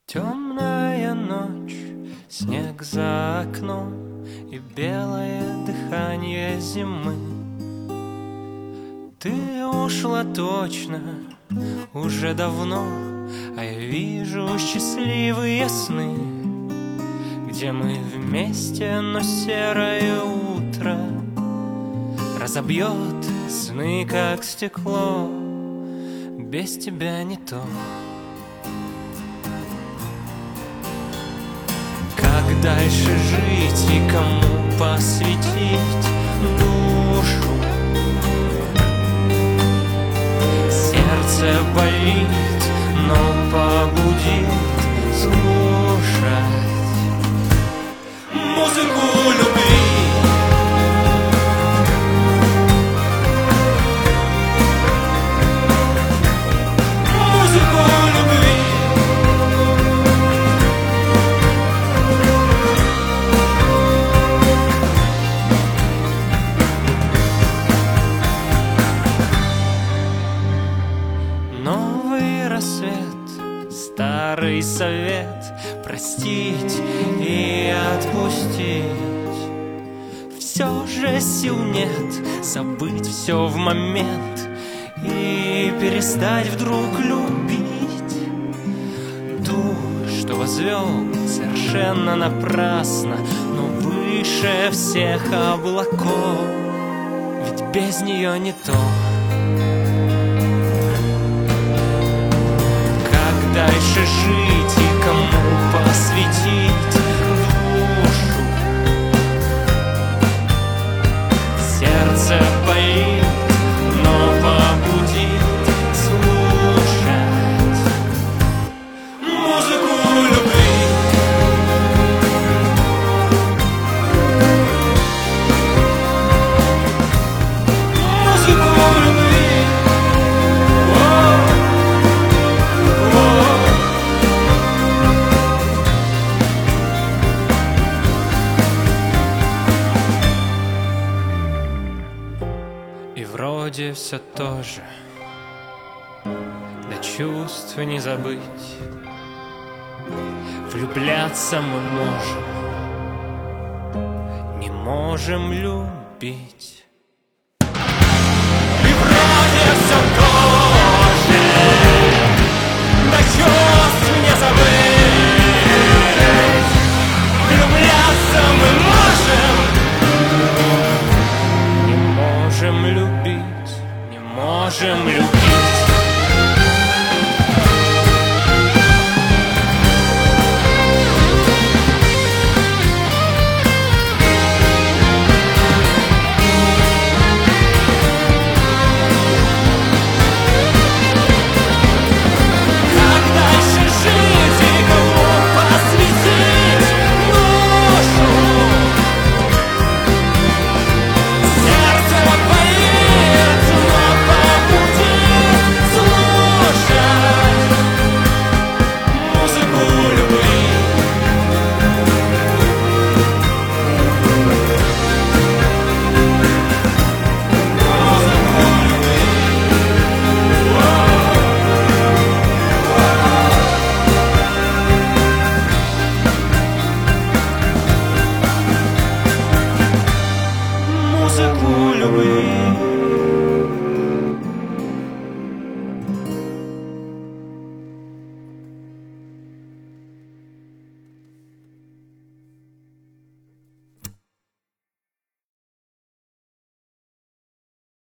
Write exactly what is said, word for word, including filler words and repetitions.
Темная ночь, снег за окном и белое дыхание зимы. Ты ушла точно, уже давно, а я вижу счастливые сны, где мы вместе, но серое утро разобьет сны, как стекло. Без тебя не то. Как дальше жить и кому посвятить душу? Сердце болит, но побудит слушать музыку любви. Музыку любви. Новый рассвет, старый совет, простить и отпустить. Все же сил нет забыть все в момент и перестать вдруг любить ту, что возвел совершенно напрасно, но выше всех облаков, ведь без нее не то. Дальше жить и кому посвятить душу? Сердце болит, но побудит слушать музыку любви. Музыку любви. И вроде все то же, да чувств не забыть. Влюбляться мы можем, не можем любить. И вроде все то же, да чувств